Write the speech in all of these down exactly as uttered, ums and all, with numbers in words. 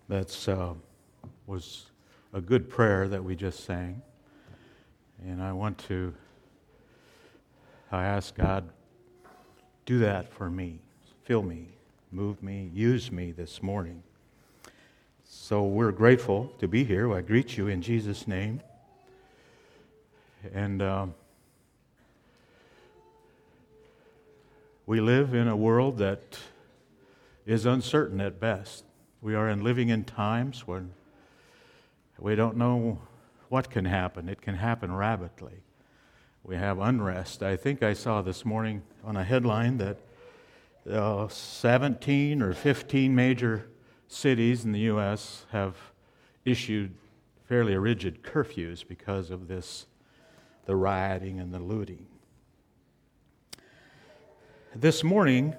That's uh, was a good prayer that we just sang. And I want to, I ask God, do that for me. Fill me, move me, use me this morning. So we're grateful to be here. I greet you in Jesus' name. And um, we live in a world that is uncertain at best. We are in living in times when we don't know what can happen. It can happen rapidly. We have unrest. I think I saw this morning on a headline that uh, seventeen or fifteen major cities in the U S have issued fairly rigid curfews because of this, the rioting and the looting. This morning,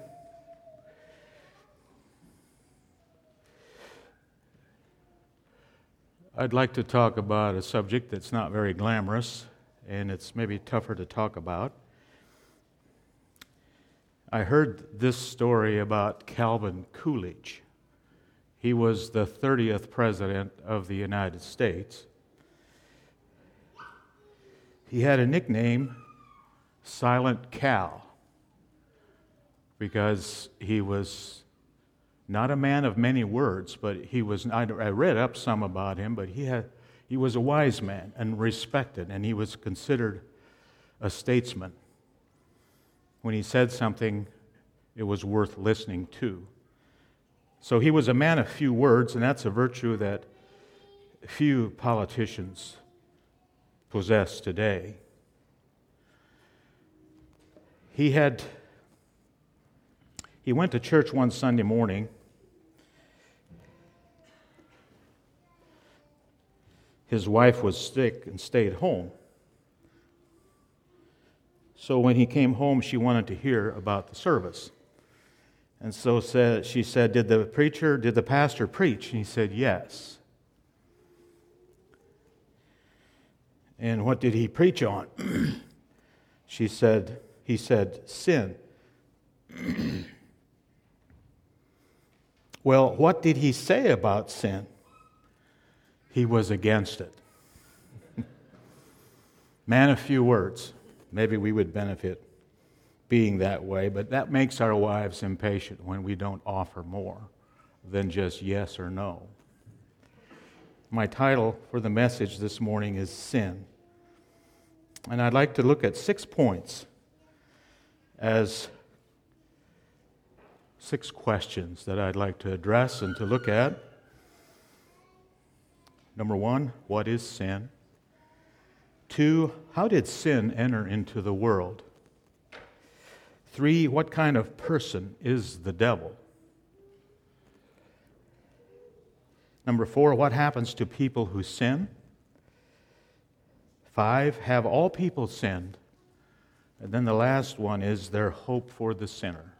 I'd like to talk about a subject that's not very glamorous, and it's maybe tougher to talk about. I heard this story about Calvin Coolidge. He was the thirtieth president of the United States. He had a nickname, Silent Cal, because he was not a man of many words, but he was, I read up some about him, but he had, he was a wise man and respected, and he was considered a statesman. When he said something, it was worth listening to. So he was a man of few words, and that's a virtue that few politicians possess today. He had, he went to church one Sunday morning. His wife was sick and stayed home. So when he came home, she wanted to hear about the service. And so said, she said, did the preacher, did the pastor preach? And he said, yes. And what did he preach on? She said, he said, sin. Well, what did he say about sin? He was against it. Man of few words. Maybe we would benefit being that way, but that makes our wives impatient when we don't offer more than just yes or no. My title for the message this morning is Sin. And I'd like to look at six points as six questions that I'd like to address and to look at. Number one, what is sin? Two, how did sin enter into the world? Three, what kind of person is the devil? Number four, what happens to people who sin? Five, have all people sinned? And then the last one is there hope for the sinner?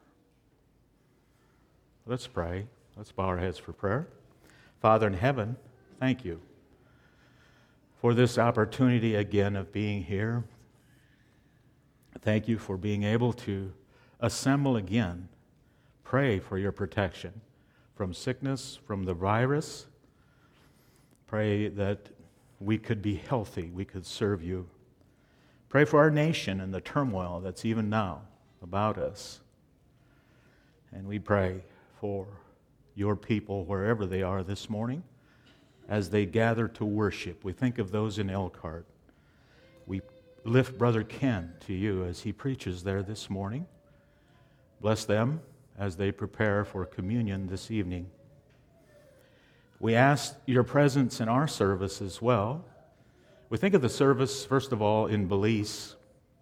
Let's pray. Let's bow our heads for prayer. Father in heaven, thank you for this opportunity again of being here. Thank you for being able to assemble again. Pray for your protection from sickness, from the virus. Pray that we could be healthy, we could serve you. Pray for our nation and the turmoil that's even now about us. And we pray for your people wherever they are this morning as they gather to worship. We think of those in Elkhart. We lift Brother Ken to you as he preaches there this morning. Bless them as they prepare for communion this evening. We ask your presence in our service as well. We think of the service, first of all, in Belize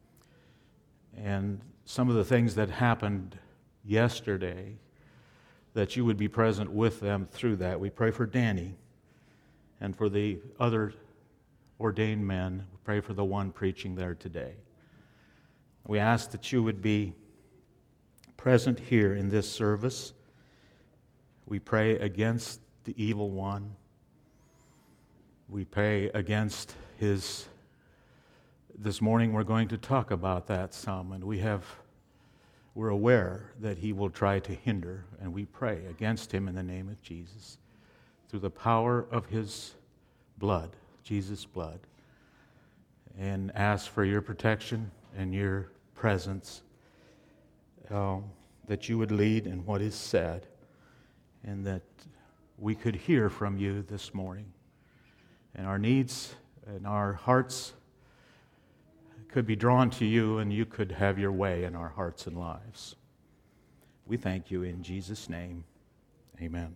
and some of the things that happened yesterday, that you would be present with them through that. We pray for Danny and for the other ordained men. We pray for the one preaching there today. We ask that you would be present here in this service. We pray against the evil one. We pray against his. This morning we're going to talk about that some, and we have, we're aware that he will try to hinder, and we pray against him in the name of Jesus. through the power of his blood, Jesus' blood, and ask for your protection and your presence, uh, that you would lead in what is said, and that we could hear from you this morning. And our needs and our hearts could be drawn to you, and you could have your way in our hearts and lives. We thank you in Jesus' name. Amen.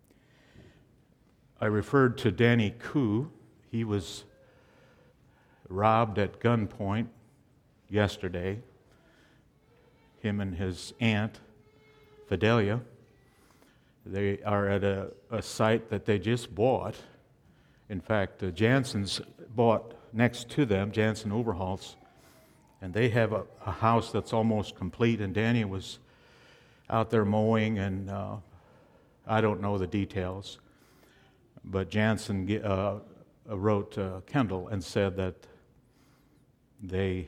I referred to Danny Koo. He was robbed at gunpoint yesterday. Him and his aunt, Fidelia. They are at a, a site that they just bought. In fact, uh, Jansen's bought next to them, Jansen Overholtz, and they have a, a house that's almost complete, and Danny was out there mowing, and uh, I don't know the details, but Jansen uh, wrote uh, Kendall and said that they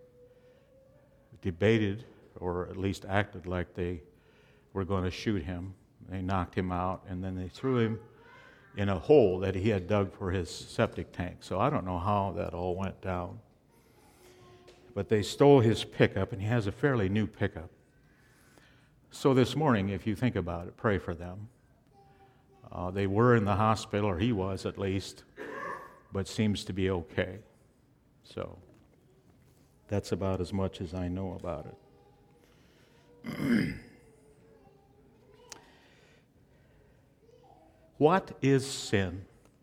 debated, or at least acted like they were going to shoot him. They knocked him out, and then they threw him in a hole that he had dug for his septic tank. So I don't know how that all went down. But they stole his pickup, and he has a fairly new pickup. So this morning, if you think about it, pray for them. Uh, they were in the hospital, or he was at least, but seems to be okay. So that's about as much as I know about it. What is sin?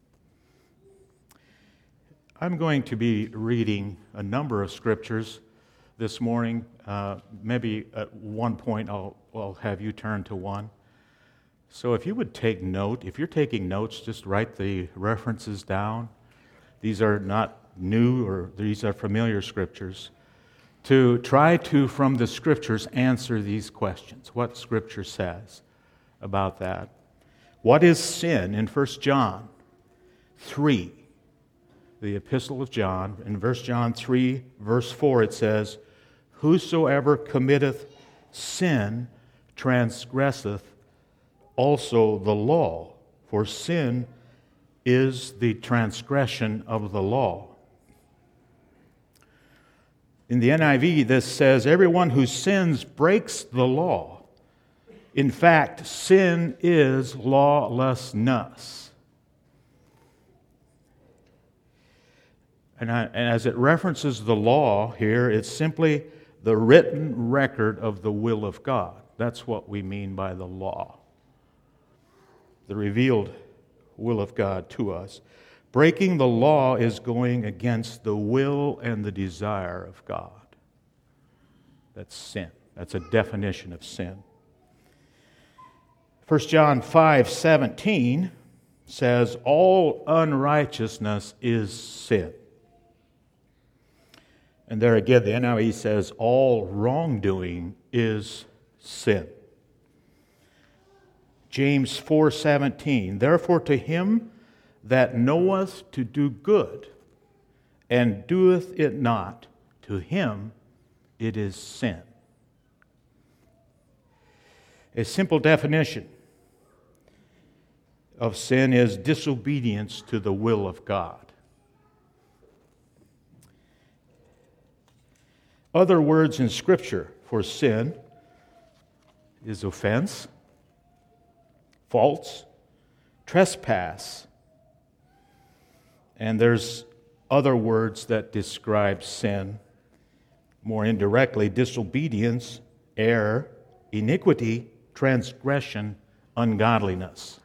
I'm going to be reading a number of scriptures this morning. Uh, maybe at one point I'll, I'll have you turn to one. So if you would take note, if you're taking notes, just write the references down. These are not new, or these are familiar scriptures. To try to, from the scriptures, answer these questions. What scripture says about that? What is sin? In First John three, the epistle of John, in First John three, verse four, it says, "Whosoever committeth sin transgresseth also the law, for sin is the transgression of the law." In the N I V, this says, "Everyone who sins breaks the law. In fact, sin is lawlessness." And, I, and as it references the law here, it's simply the written record of the will of God. That's what we mean by the law. The revealed will of God to us. Breaking the law is going against the will and the desire of God. That's sin. That's a definition of sin. First John five seventeen says, "All unrighteousness is sin." And there again, the N I V says, "All wrongdoing is sin." James four seventeen, "Therefore to him that knoweth to do good, and doeth it not, to him it is sin." A simple definition of sin is disobedience to the will of God. Other words in Scripture for sin is offense, faults, trespass, and there's other words that describe sin more indirectly: disobedience, error, iniquity, transgression, ungodliness.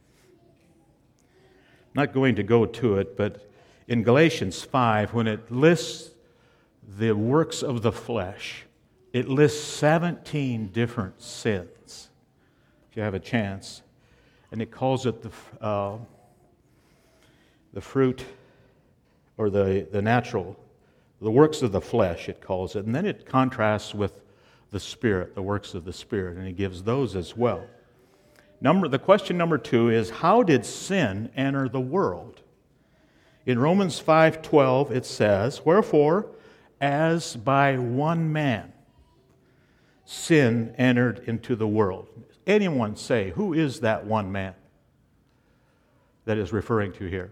I'm not going to go to it, but in Galatians five, when it lists the works of the flesh, it lists seventeen different sins, if you have a chance, and it calls it the uh, the fruit, or the, the natural, the works of the flesh, it calls it, and then it contrasts with the Spirit, the works of the Spirit, and it gives those as well. Number, the question number two is, how did sin enter the world? In Romans five twelve it says, "Wherefore, as by one man sin entered into the world." Anyone say, who is that one man? that is referring to here?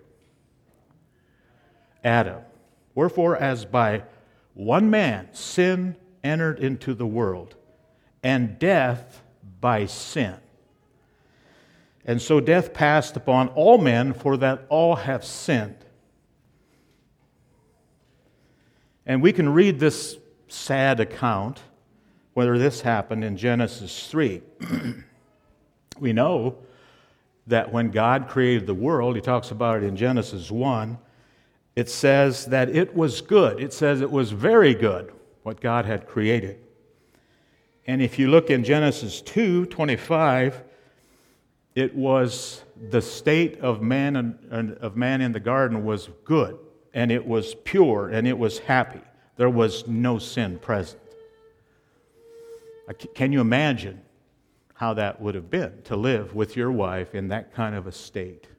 Adam. Wherefore, as by one man sin entered into the world, and death by sin. And so death passed upon all men, for that all have sinned. And we can read this sad account, whether this happened in Genesis three. We know that when God created the world, he talks about it in Genesis one, it says that it was good. It says it was very good, what God had created. And if you look in Genesis two twenty-five, it was the state of man and of man in the garden was good, and it was pure, and it was happy. There was no sin present. Can you imagine how that would have been to live with your wife in that kind of a state?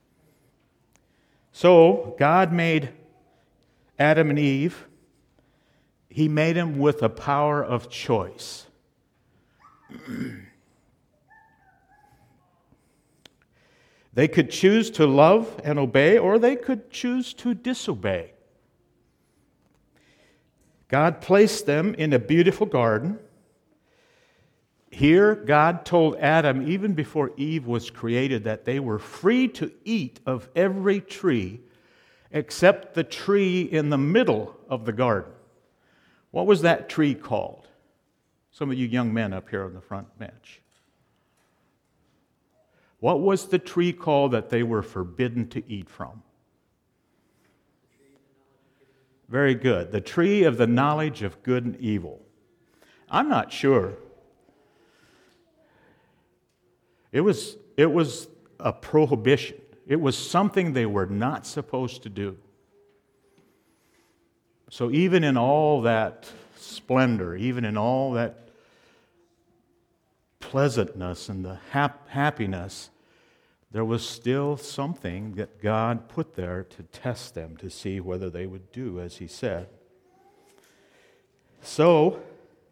So God made Adam and Eve. He made them with a power of choice. They could choose to love and obey, or they could choose to disobey. God placed them in a beautiful garden. Here, God told Adam, even before Eve was created, that they were free to eat of every tree except the tree in the middle of the garden. What was that tree called? Some of you young men up here on the front bench. What was the tree called that they were forbidden to eat from? Very good. The tree of the knowledge of good and evil. I'm not sure. It was, it was a prohibition. It was something they were not supposed to do. So even in all that splendor, even in all that pleasantness and the hap- happiness, there was still something that God put there to test them, to see whether they would do as He said. So,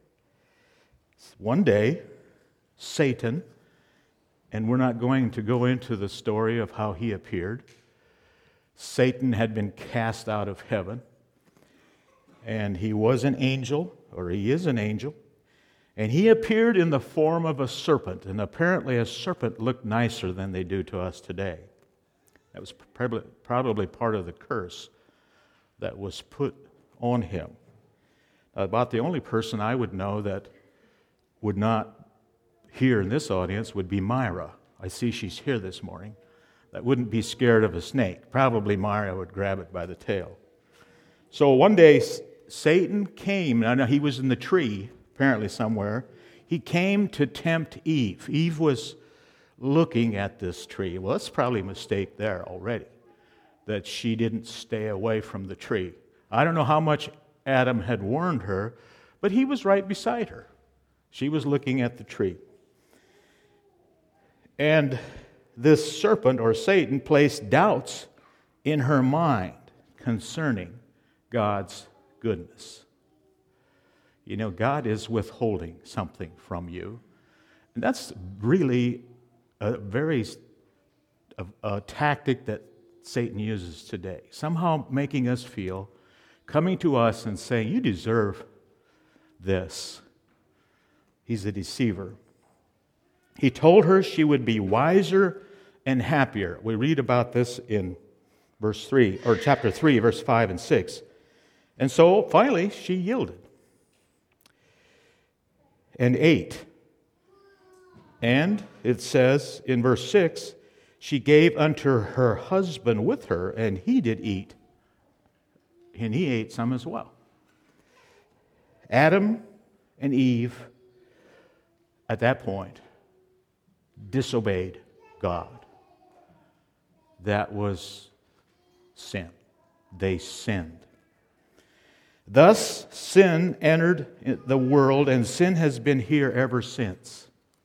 one day, Satan, and we're not going to go into the story of how he appeared. Satan had been cast out of heaven, and he was an angel, or he is an angel, and he appeared in the form of a serpent, and apparently a serpent looked nicer than they do to us today. That was probably, probably part of the curse that was put on him. About the only person I would know that would not here in this audience would be Myra. I see she's here this morning. That wouldn't be scared of a snake. Probably Myra would grab it by the tail. So one day Satan came. I know he was in the tree, apparently somewhere. He came to tempt Eve. Eve was looking at this tree. Well, that's probably a mistake there already, that she didn't stay away from the tree. I don't know how much Adam had warned her, but he was right beside her. She was looking at the tree. And this serpent, or Satan, placed doubts in her mind concerning God's goodness. You know, God is withholding something from you. And that's really a very a, a tactic that Satan uses today. Somehow making us feel, coming to us and saying, you deserve this. He's a deceiver. He told her she would be wiser and happier. We read about this in verse three, or chapter three, verse five and six. And so finally she yielded and ate. And it says in verse six, she gave unto her husband with her, and he did eat. And he ate some as well. Adam and Eve, at that point, disobeyed God. That was sin. They sinned. Thus, sin entered the world, and sin has been here ever since.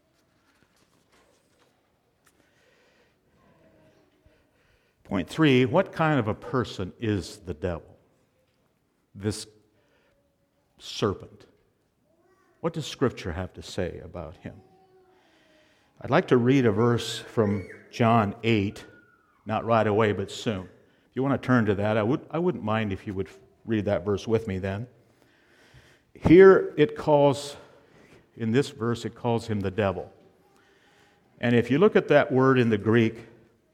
Point three, what kind of a person is the devil? This serpent. What does Scripture have to say about him? I'd like to read a verse from John eight, Not right away, but soon. If you want to turn to that, I, would, I wouldn't mind if you would read that verse with me then. Here it calls, in this verse, it calls him the devil. And if you look at that word in the Greek,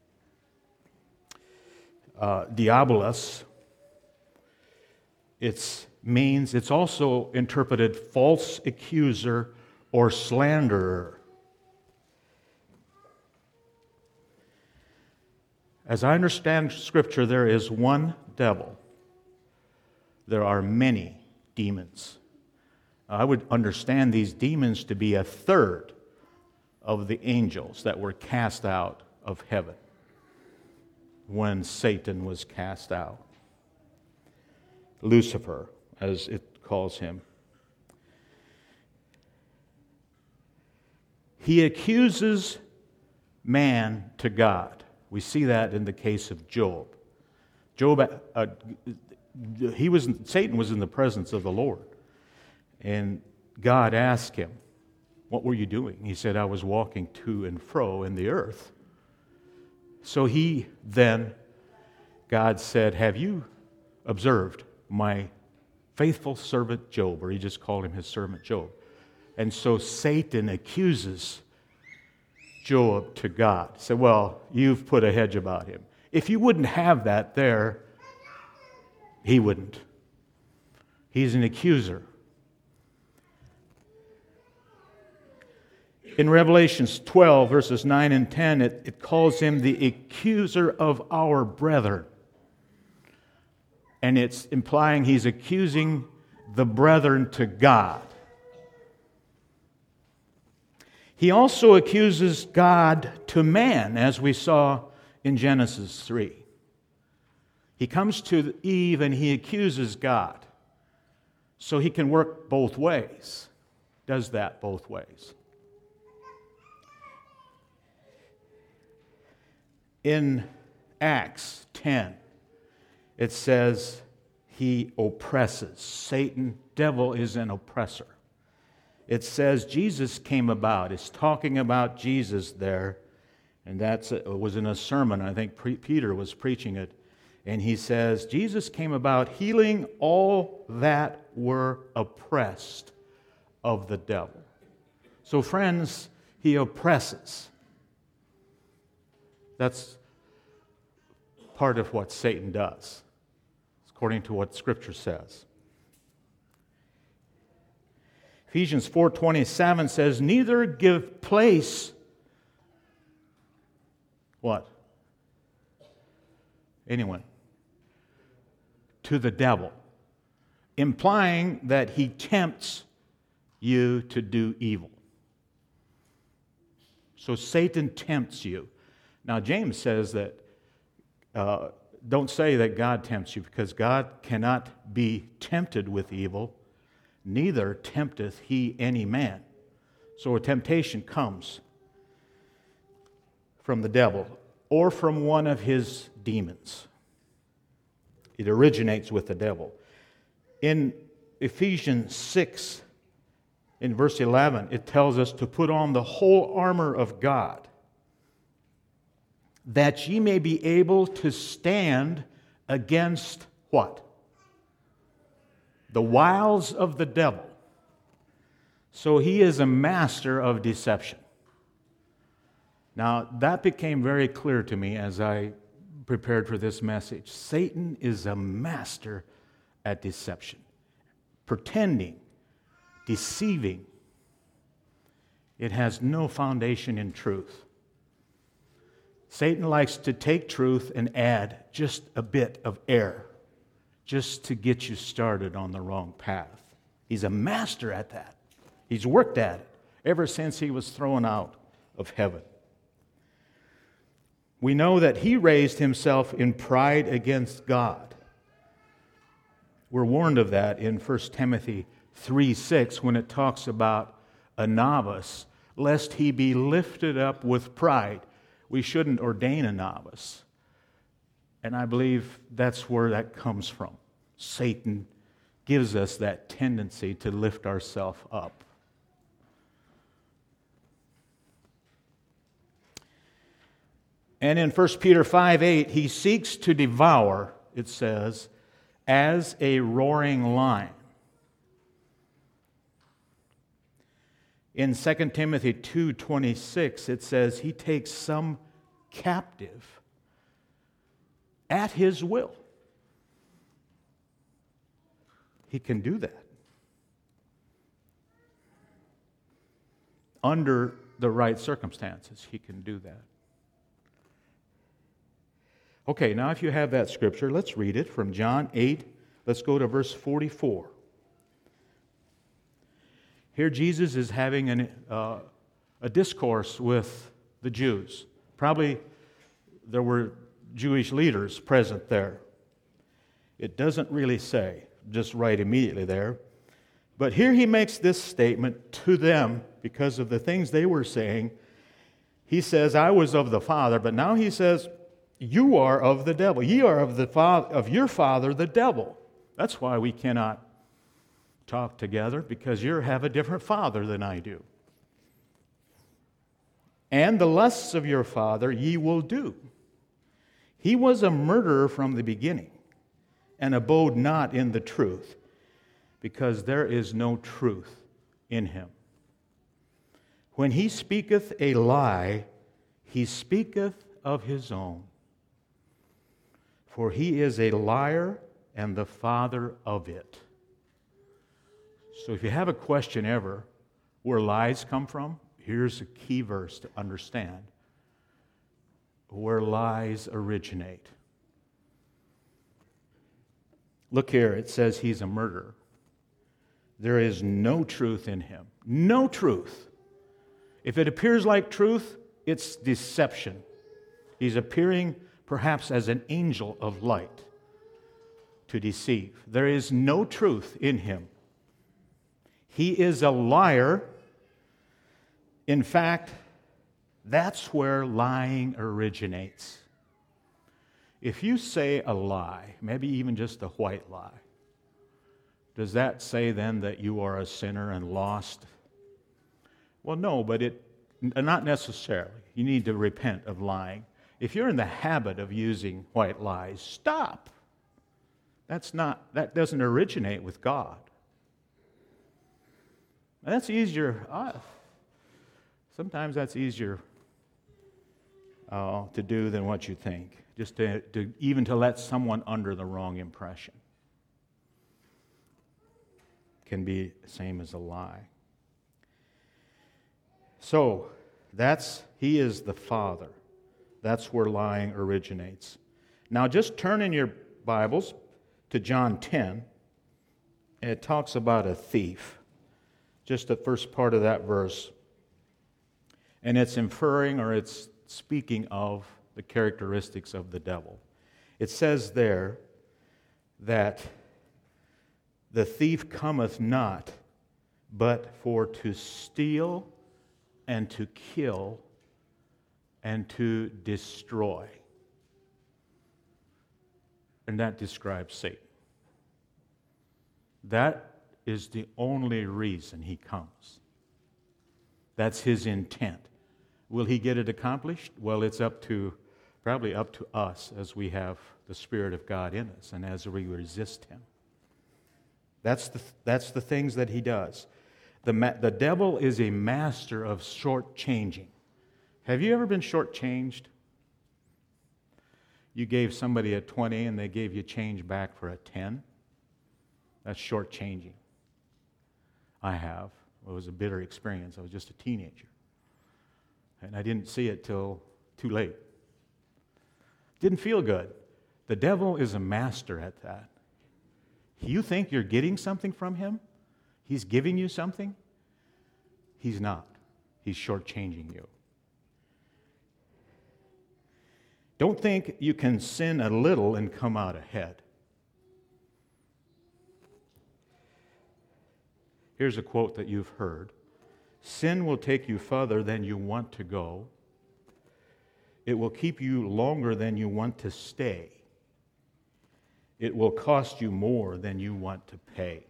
uh, diabolos, it means, it's also interpreted false accuser or slanderer. As I understand Scripture, there is one devil. There are many demons. I would understand these demons to be a third of the angels that were cast out of heaven when Satan was cast out. Lucifer, as it calls him. He accuses man to God. We see that in the case of Job. Job, uh, he was Satan was in the presence of the Lord, and God asked him, "What were you doing?" He said, "I was walking to and fro in the earth." So he then, God said, "Have you observed my faithful servant Job?" Or he just called him his servant Job. And so Satan accuses Job to God. He said, "Well, you've put a hedge about him. If you wouldn't have that there, he wouldn't." He's an accuser. In Revelations twelve, verses nine and ten, it, it calls him the accuser of our brethren. And it's implying he's accusing the brethren to God. He also accuses God to man, as we saw in Genesis three. He comes to Eve and he accuses God. So he can work both ways. Does that both ways. In Acts ten, it says he oppresses. Satan, devil, is an oppressor. It says Jesus came about. It's talking about Jesus there. And that was in a sermon. I think Peter was preaching it. And he says, Jesus came about healing all that were oppressed of the devil. So friends, he oppresses. That's part of what Satan does, according to what Scripture says. Ephesians four twenty-seven says, "Neither give place," what? Anyone? "To the devil," implying that he tempts you to do evil. So Satan tempts you. Now James says that uh, don't say that God tempts you, because God cannot be tempted with evil, neither tempteth he any man. So a temptation comes from the devil or from one of his demons. It originates with the devil. In Ephesians six, in verse eleven, it tells us to put on the whole armor of God, that ye may be able to stand against what? The wiles of the devil. So he is a master of deception. Now, that became very clear to me as I prepared for this message. Satan is a master at deception, pretending, deceiving. It has no foundation in truth. Satan likes to take truth and add just a bit of air, just to get you started on the wrong path. He's a master at that. He's worked at it ever since he was thrown out of heaven. We know that he raised himself in pride against God. We're warned of that in First Timothy three six when it talks about a novice, lest he be lifted up with pride. We shouldn't ordain a novice. And I believe that's where that comes from. Satan gives us that tendency to lift ourselves up. And in First Peter five eight, he seeks to devour, it says, as a roaring lion. In Second Timothy two twenty-six, it says he takes some captive at his will. He can do that under the right circumstances. He can do that. Okay, now if you have that scripture, let's read it from John eight. Let's go to verse forty-four. Here Jesus is having an, uh, a discourse with the Jews. Probably there were Jewish leaders present there. It doesn't really say, just right immediately there. But here he makes this statement to them because of the things they were saying. He says, I was of the Father, but now he says, you are of the devil. Ye are of the father, of your father, the devil. That's why we cannot talk together, because you have a different father than I do. And the lusts of your father ye will do. He was a murderer from the beginning, and abode not in the truth, because there is no truth in him. When he speaketh a lie, he speaketh of his own. For he is a liar and the father of it. So if you have a question ever where lies come from, here's a key verse to understand where lies originate. Look here, it says he's a murderer. There is no truth in him. No truth. If it appears like truth, it's deception. He's appearing perhaps as an angel of light to deceive. There is no truth in him. He is a liar. In fact, that's where lying originates. If you say a lie, maybe even just a white lie, does that say then that you are a sinner and lost? Well, no, but it not necessarily. You need to repent of lying. If you're in the habit of using white lies, stop. That's not, that doesn't originate with God. Now, that's easier. Uh, sometimes that's easier uh, to do than what you think. Just to, to even to let someone under the wrong impression can be the same as a lie. So that's he is the Father. That's where lying originates. Now just turn in your Bibles to John ten. And it talks about a thief. Just the first part of that verse. And it's inferring or it's speaking of the characteristics of the devil. It says there that the thief cometh not but for to steal and to kill and to destroy. And that describes Satan. That is the only reason he comes. That's his intent. Will he get it accomplished? Well, it's up to, probably up to us as we have the Spirit of God in us and as we resist him. That's the, that's the things that he does. The, ma- the devil is a master of shortchanging. Have you ever been shortchanged? You gave somebody a twenty and they gave you change back for a ten? That's shortchanging. I have. It was a bitter experience. I was just a teenager. And I didn't see it till too late. Didn't feel good. The devil is a master at that. You think you're getting something from him? He's giving you something? He's not. He's shortchanging you. Don't think you can sin a little and come out ahead. Here's a quote that you've heard. Sin will take you further than you want to go. It will keep you longer than you want to stay. It will cost you more than you want to pay.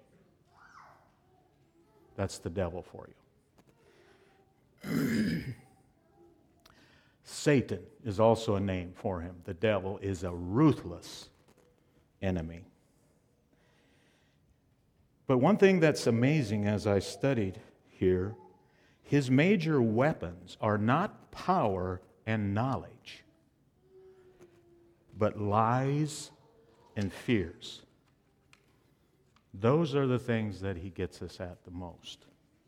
That's the devil for you. Satan is also a name for him. The devil is a ruthless enemy. But one thing that's amazing as I studied here, his major weapons are not power and knowledge, but lies and fears. Those are the things that he gets us at the most.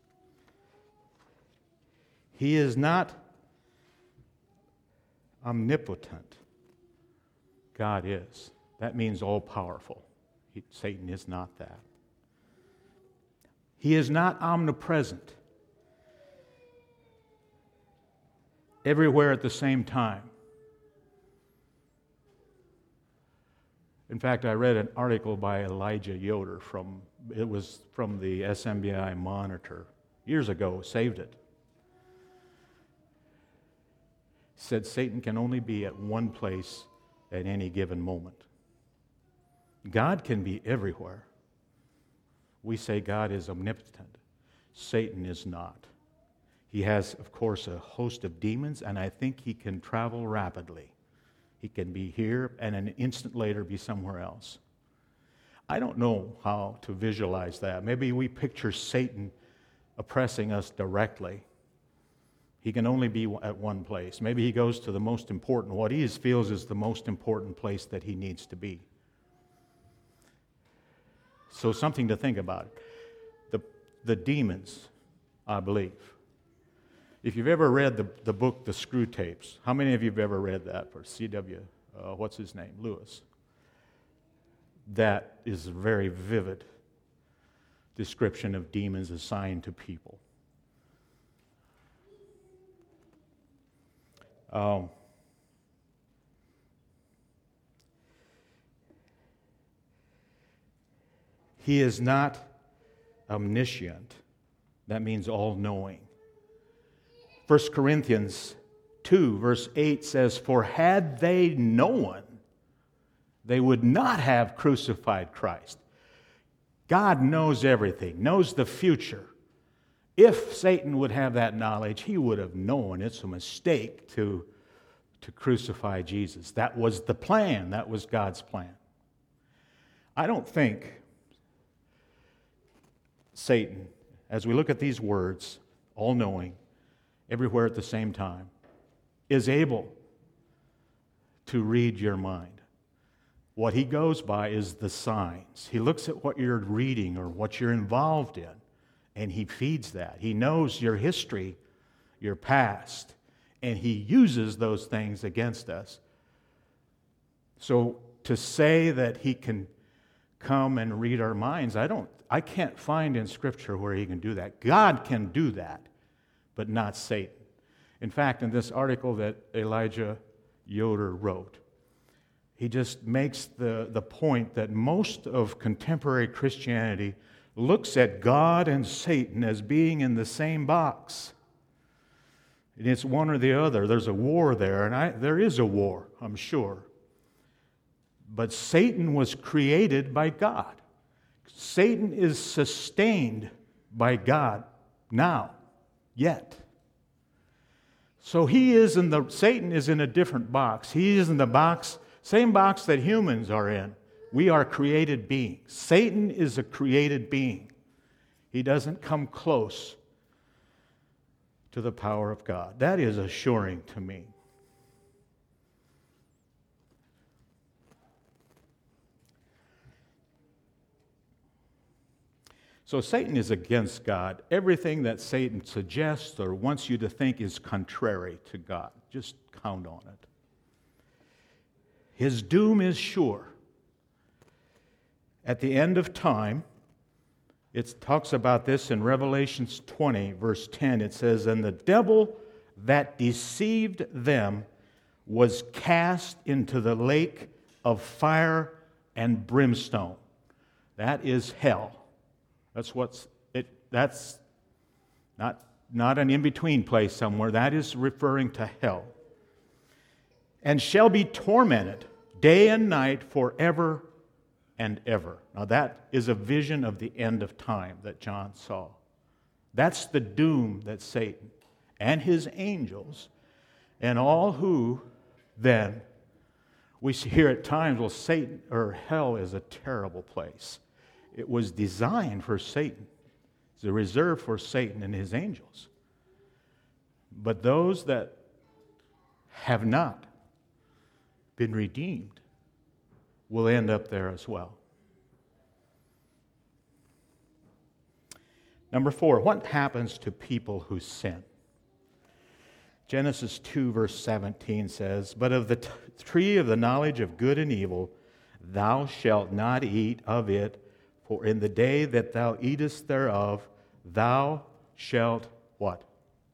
He is not omnipotent. God is. That means all-powerful. He, Satan is not that. He is not omnipresent. Everywhere at the same time. In fact, I read an article by Elijah Yoder from, it was from the S M B I Monitor years ago, saved it. Said Satan can only be at one place at any given moment. God can be everywhere. We say God is omnipotent. Satan is not. He has, of course, a host of demons, and I think he can travel rapidly. He can be here and an instant later be somewhere else. I don't know how to visualize that. Maybe we picture Satan oppressing us directly. He can only be at one place. Maybe he goes to the most important, what he feels is the most important place that he needs to be. So something to think about. The, the demons, I believe. If you've ever read the, the book, The Screw Tapes, how many of you have ever read that for C W, uh, what's his name, Lewis? That is a very vivid description of demons assigned to people. Um, he is not omniscient. That means all-knowing. First Corinthians two, verse eight says, "For had they known, they would not have crucified Christ." God knows everything, knows the future. If Satan would have that knowledge, he would have known it's a mistake to, to crucify Jesus. That was the plan. That was God's plan. I don't think Satan, as we look at these words, all-knowing, everywhere at the same time, is able to read your mind. What he goes by is the signs. He looks at what you're reading or what you're involved in, and he feeds that. He knows your history, your past, and he uses those things against us. So to say that he can come and read our minds, I don't, I can't find in Scripture where he can do that. God can do that, but not Satan. In fact, in this article that Elijah Yoder wrote, he just makes the, the point that most of contemporary Christianity looks at God and Satan as being in the same box. And it's one or the other. There's a war there, and I, there is a war, I'm sure. But Satan was created by God. Satan is sustained by God now, yet. So he is in the, Satan is in a different box. He is in the box, same box that humans are in. We are created beings. Satan is a created being. He doesn't come close to the power of God. That is assuring to me. So Satan is against God. Everything that Satan suggests or wants you to think is contrary to God. Just count on it. His doom is sure. At the end of time, it talks about this in Revelation twenty, verse ten. It says, "And the devil that deceived them was cast into the lake of fire and brimstone." That is hell. That's what's it. That's not, not an in-between place somewhere. That is referring to hell. "And shall be tormented day and night forever and ever." Now that is a vision of the end of time that John saw. That's the doom that Satan and his angels And all who then, we hear at times, well, Satan or hell is a terrible place. It was designed for Satan. It's reserved for Satan and his angels. But those that have not been redeemed will end up there as well. Number four, what happens to people who sin? Genesis two, verse seventeen says, "But of the t- tree of the knowledge of good and evil, thou shalt not eat of it, for in the day that thou eatest thereof, thou shalt" what?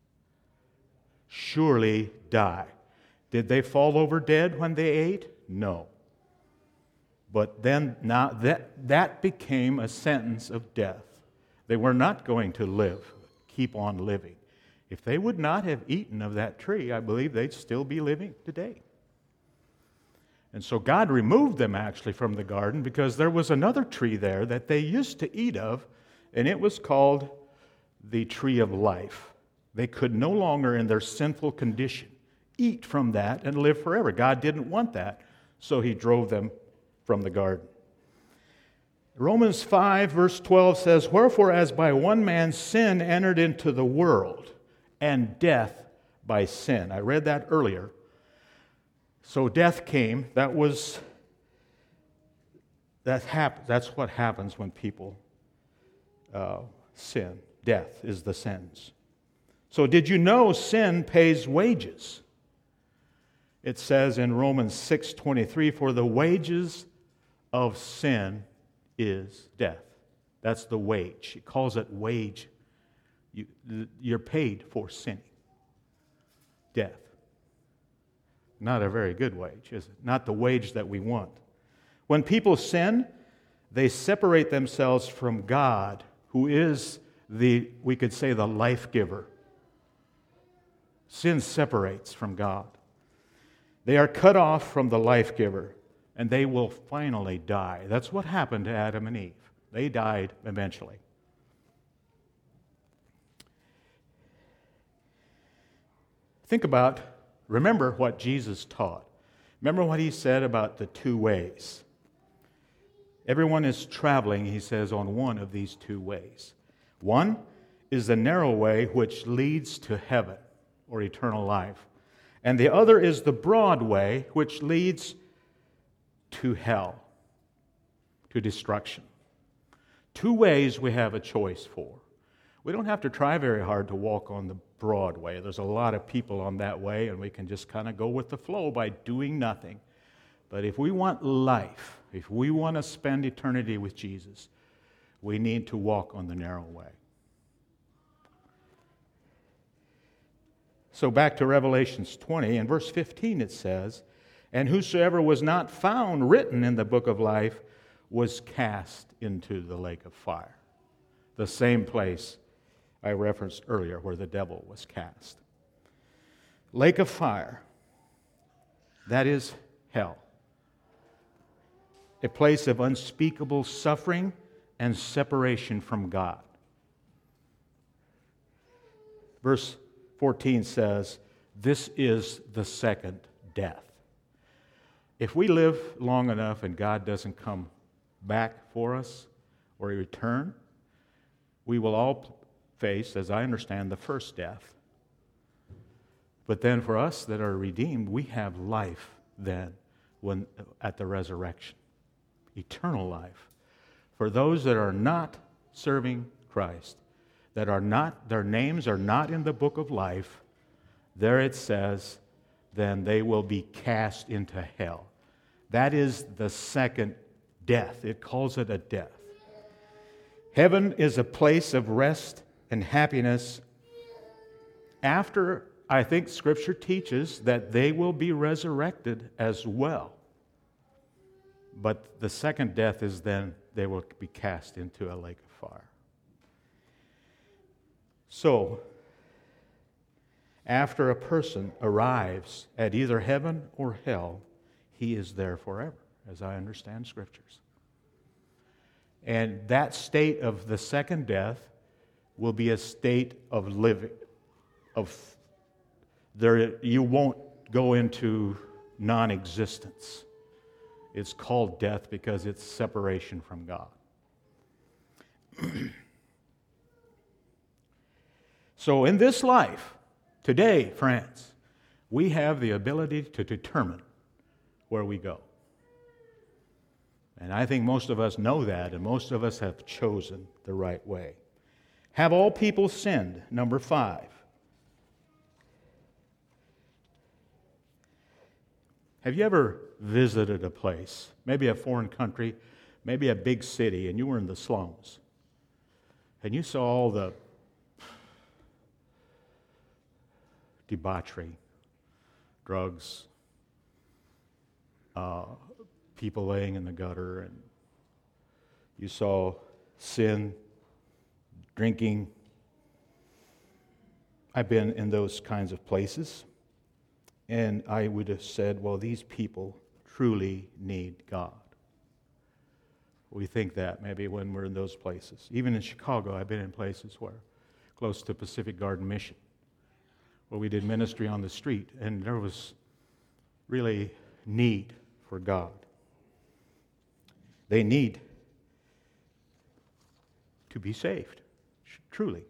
"Surely die." Did they fall over dead when they ate? No. But then now that, that became a sentence of death. They were not going to live, keep on living. If they would not have eaten of that tree, I believe they'd still be living today. And so God removed them actually from the garden because there was another tree there that they used to eat of, and it was called the tree of life. They could no longer, in their sinful condition, eat from that and live forever. God didn't want that, so He drove them from the garden. Romans five, verse twelve says, "Wherefore, as by one man sin entered into the world, and death by sin." I read that earlier. So death came. That was, that hap- that's what happens when people uh, sin. Death is the sentence. So did you know sin pays wages? It says in Romans six twenty-three, "For the wages of sin is death." That's the wage. It calls it wage. You, you're paid for sinning. Death. Not a very good wage, is it? Not the wage that we want. When people sin, they separate themselves from God, who is the, we could say, the life giver. Sin separates from God. They are cut off from the life giver, and they will finally die. That's what happened to Adam and Eve. They died eventually. Think about, remember what Jesus taught. Remember what He said about the two ways. Everyone is traveling, He says, on one of these two ways. One is the narrow way which leads to heaven or eternal life. And the other is the broad way which leads to hell, to destruction. Two ways we have a choice for. We don't have to try very hard to walk on the broad way. There's a lot of people on that way, and we can just kind of go with the flow by doing nothing. But if we want life, if we want to spend eternity with Jesus, we need to walk on the narrow way. So back to Revelations twenty, in verse fifteen it says, "And whosoever was not found written in the book of life was cast into the lake of fire." The same place I referenced earlier where the devil was cast. Lake of fire, that is hell. A place of unspeakable suffering and separation from God. Verse fourteen says, "This is the second death." If we live long enough and God doesn't come back for us or return, we will all face, as I understand, the first death. But then for us that are redeemed, we have life then when at the resurrection. Eternal life. For those that are not serving Christ, that are not, their names are not in the book of life, there it says, then they will be cast into hell. That is the second death. It calls it a death. Heaven is a place of rest and happiness after, I think Scripture teaches that they will be resurrected as well. But the second death is then they will be cast into a lake of fire. So, after a person arrives at either heaven or hell, he is there forever, as I understand Scriptures. And that state of the second death will be a state of living, of there you won't go into non-existence. It's called death because it's separation from God. So in this life, today, friends, we have the ability to determine where we go. And I think most of us know that, and most of us have chosen the right way. Have all people sinned? Number five. Have you ever visited a place, maybe a foreign country, maybe a big city, and you were in the slums, and you saw all the debauchery, drugs, uh, people laying in the gutter, and you saw sin, drinking? I've been in those kinds of places, and I would have said, well, these people truly need God. We think that maybe when we're in those places. Even in Chicago, I've been in places where, close to Pacific Garden Mission, where we did ministry on the street, and there was really need for God. They need to be saved, truly.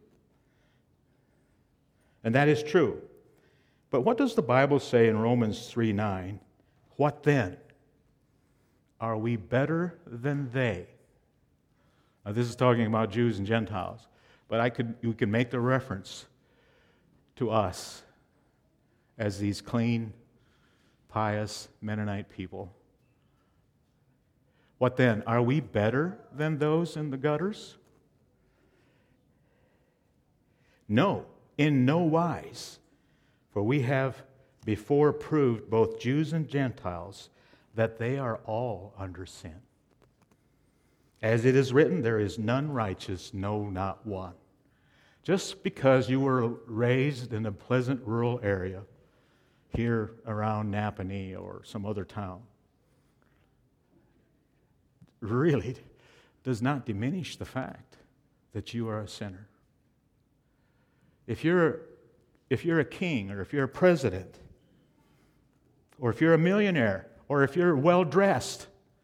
And that is true. But what does the Bible say in Romans three nine? What then? Are we better than they? Now, this is talking about Jews and Gentiles, but I could we can make the reference to us as these clean, pious Mennonite people. What then? Are we better than those in the gutters? No, in no wise. For we have before proved, both Jews and Gentiles, that they are all under sin. As it is written, there is none righteous, no, not one. Just because you were raised in a pleasant rural area here around Napanee or some other town really does not diminish the fact that you are a sinner. If you're if you're a king, or if you're a president, or if you're a millionaire, or if you're well-dressed,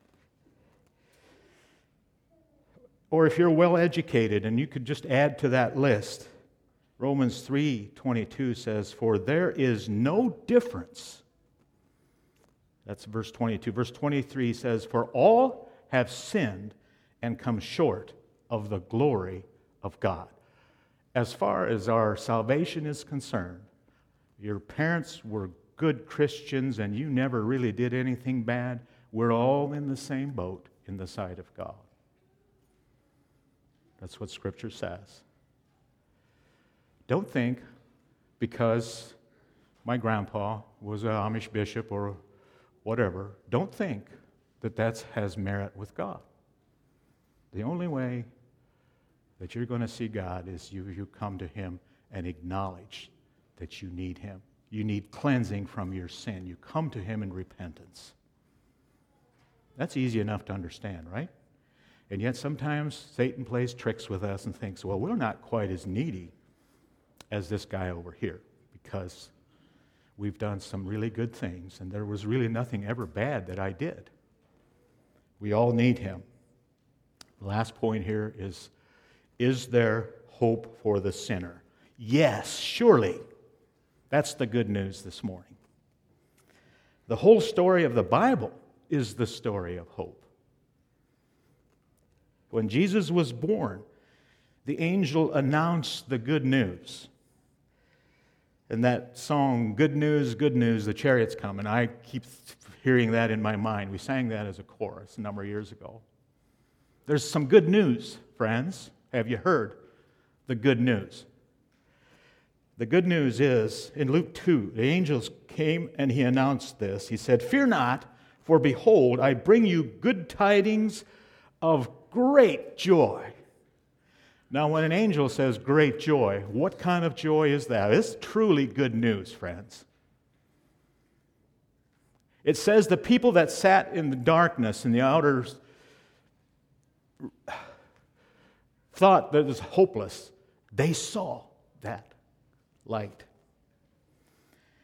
or if you're well-educated, and you could just add to that list, Romans three twenty-two says, for there is no difference. That's verse twenty-two. Verse twenty-three says, for all have sinned and come short of the glory of God. As far as our salvation is concerned, your parents were good Christians and you never really did anything bad. We're all in the same boat in the sight of God. That's what Scripture says. Don't think because my grandpa was an Amish bishop or whatever, don't think that that has merit with God. The only way that you're going to see God is you, you come to Him and acknowledge that you need Him. You need cleansing from your sin. You come to Him in repentance. That's easy enough to understand, right? And yet sometimes Satan plays tricks with us and thinks, well, we're not quite as needy as this guy over here because we've done some really good things and there was really nothing ever bad that I did. We all need Him. The last point here is, is there hope for the sinner? Yes, surely. That's the good news this morning. The whole story of the Bible is the story of hope. When Jesus was born, the angel announced the good news. And that song, Good News, Good News, the Chariot's Coming, I keep hearing that in my mind. We sang that as a chorus a number of years ago. There's some good news, friends. Have you heard the good news? The good news is, in Luke two, the angels came and he announced this. He said, fear not, for behold, I bring you good tidings of great joy. Now, when an angel says great joy, what kind of joy is that? It's truly good news, friends. It says the people that sat in the darkness, in the outer, thought that it was hopeless. They saw that light.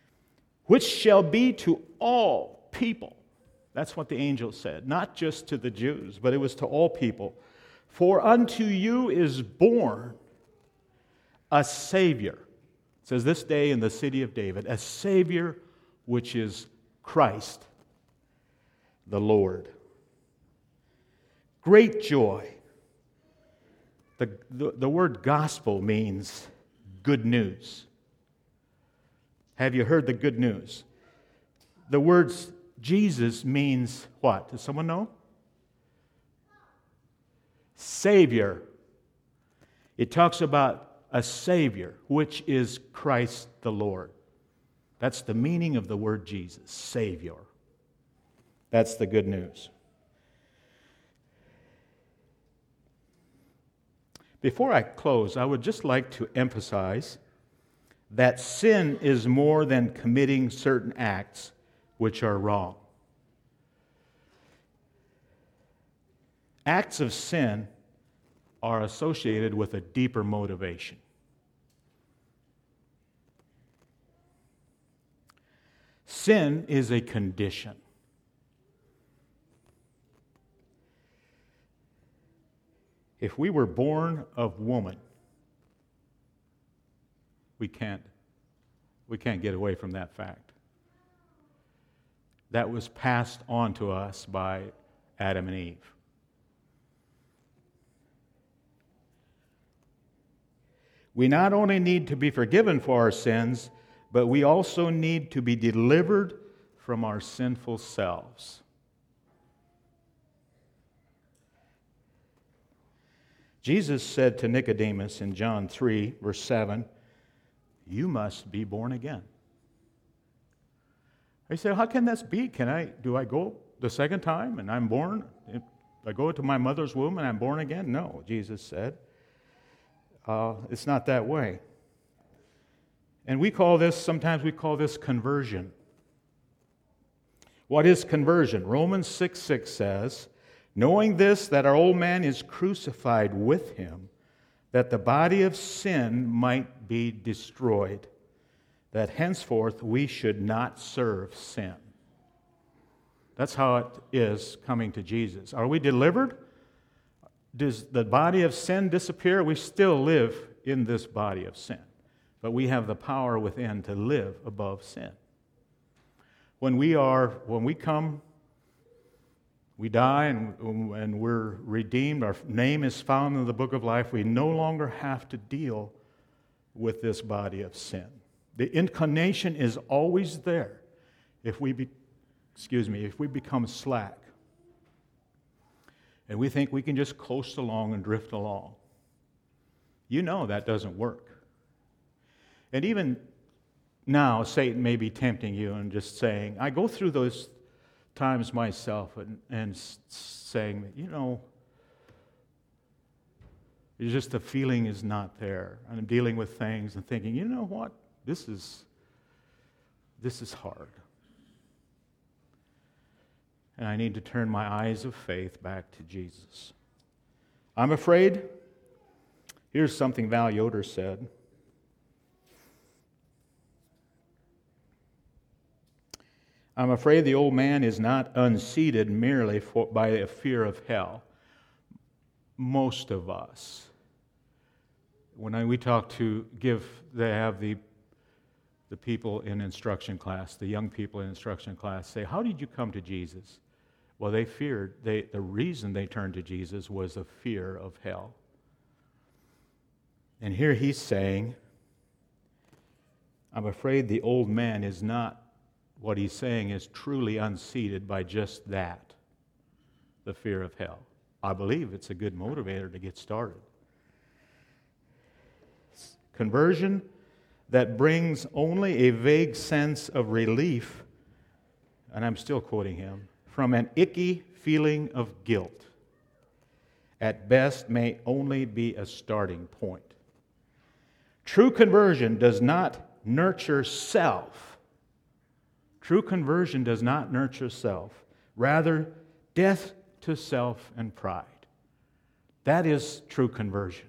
which shall be to all people. That's what the angel said, not just to the Jews, but it was to all people. For unto you is born a Savior. It says this day in the city of David, a Savior which is Christ the Lord. Great joy. The, the, the word gospel means good news. Have you heard the good news? The words Jesus means what? Does someone know? Savior. It talks about a Savior, which is Christ the Lord. That's the meaning of the word Jesus, Savior. That's the good news. Before I close, I would just like to emphasize that sin is more than committing certain acts which are wrong. Acts of sin are associated with a deeper motivation. Sin is a condition. If we were born of woman, we can't, we can't get away from that fact. That was passed on to us by Adam and Eve. We not only need to be forgiven for our sins, but we also need to be delivered from our sinful selves. Jesus said to Nicodemus in John three, verse seven, "You must be born again." I said, "How can this be? Can I? Do I go the second time and I'm born? If I go to my mother's womb and I'm born again?" No, Jesus said. Uh, it's not that way. And we call this, sometimes we call this conversion. What is conversion? Romans six six says, "Knowing this, that our old man is crucified with him, that the body of sin might be destroyed, that henceforth we should not serve sin." That's how it is coming to Jesus. Are we delivered? Does the body of sin disappear? We still live in this body of sin, but we have the power within to live above sin. When we are, when we come, we die and, and we're redeemed, our name is found in the book of life, we no longer have to deal with this body of sin. The inclination is always there if we be, excuse me, if we become slack. And we think we can just coast along and drift along. You know that doesn't work. And even now, Satan may be tempting you and just saying, I go through those times myself and, and saying, you know, it's just the feeling is not there. And I'm dealing with things and thinking, you know what? This is, this is hard. And I need to turn my eyes of faith back to Jesus. I'm afraid, here's something Val Yoder said. I'm afraid the old man is not unseated merely for, by a fear of hell. Most of us, when I, we talk to give, they have the the people in instruction class, the young people in instruction class say, how did you come to Jesus? Well, they feared, they, the reason they turned to Jesus was a fear of hell. And here he's saying, I'm afraid the old man is not, what he's saying is truly unseated by just that, the fear of hell. I believe it's a good motivator to get started. Conversion that brings only a vague sense of relief, and I'm still quoting him, from an icky feeling of guilt, at best may only be a starting point. True conversion does not nurture self. True conversion does not nurture self. Rather, death to self and pride. That is true conversion.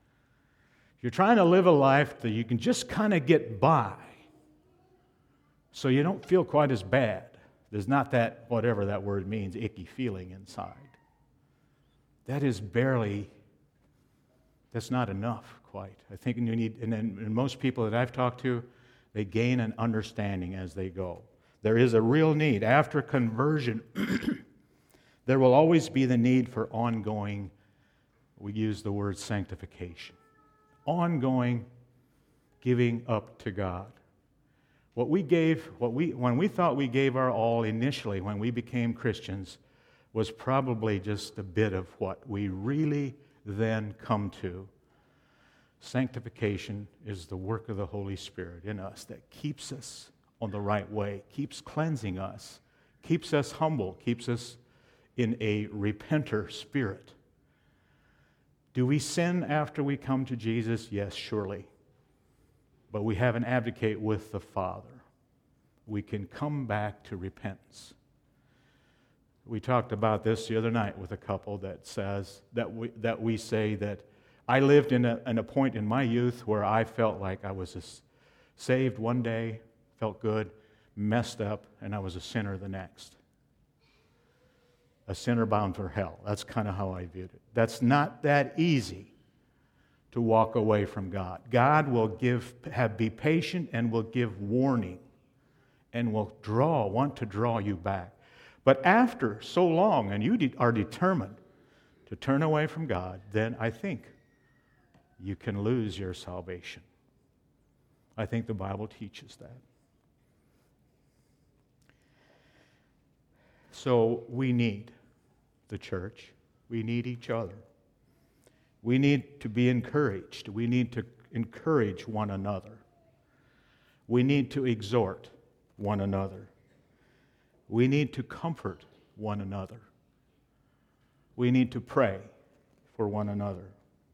You're trying to live a life that you can just kind of get by. So you don't feel quite as bad. There's not that, whatever that word means, icky feeling inside. That is barely, that's not enough quite. I think you need, and, then, and most people that I've talked to, they gain an understanding as they go. There is a real need. After conversion, there will always be the need for ongoing, we use the word sanctification, ongoing giving up to God. What we gave, what we, when we thought we gave our all initially when we became Christians, was probably just a bit of what we really then come to. Sanctification is the work of the Holy Spirit in us that keeps us on the right way, keeps cleansing us, keeps us humble, keeps us in a repenter spirit. Do we sin after we come to Jesus? Yes, surely. But we have an advocate with the Father. We can come back to repentance. We talked about this the other night with a couple that says that we, that we say that I lived in a, in a point in my youth where I felt like I was a, saved one day, felt good, messed up, and I was a sinner the next. A sinner bound for hell. That's kind of how I viewed it. That's not that easy to walk away from God. God will give, have, be patient and will give warning and will draw, want to draw you back. But after so long, and you de- are determined to turn away from God, then I think you can lose your salvation. I think the Bible teaches that. So we need the church. We need each other. We need to be encouraged. We need to encourage one another. We need to exhort one another. We need to comfort one another. We need to pray for one another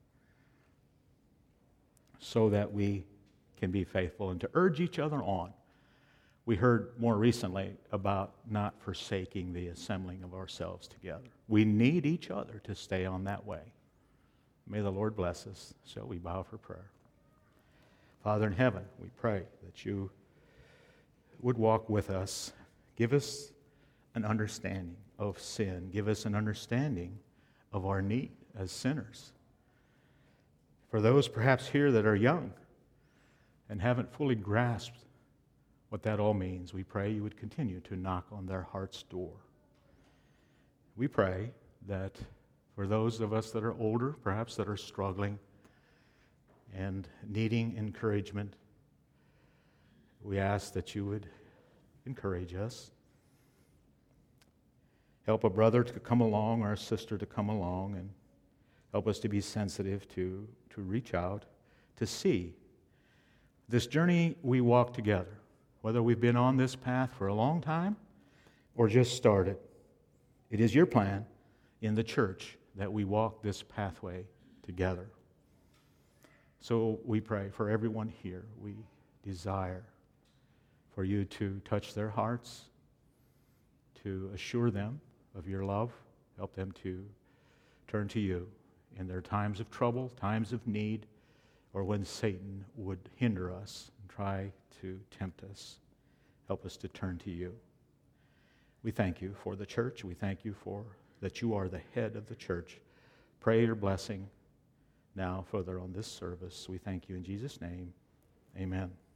so that we can be faithful and to urge each other on. We heard more recently about not forsaking the assembling of ourselves together. We need each other to stay on that way. May the Lord bless us. Shall we bow for prayer? Father in heaven, we pray that you would walk with us. Give us an understanding of sin. Give us an understanding of our need as sinners. For those perhaps here that are young and haven't fully grasped what that all means, we pray you would continue to knock on their heart's door. We pray that for those of us that are older, perhaps that are struggling and needing encouragement, we ask that you would encourage us. Help a brother to come along or a sister to come along and help us to be sensitive to, to reach out, to see this journey we walk together, whether we've been on this path for a long time or just started. It is your plan in the church that we walk this pathway together. So we pray for everyone here. We desire for you to touch their hearts, to assure them of your love, help them to turn to you in their times of trouble, times of need, or when Satan would hinder us and try to tempt us. Help us to turn to you. We thank you for the church. We thank you for that you are the head of the church. Pray your blessing now further on this service. We thank you in Jesus' name. Amen.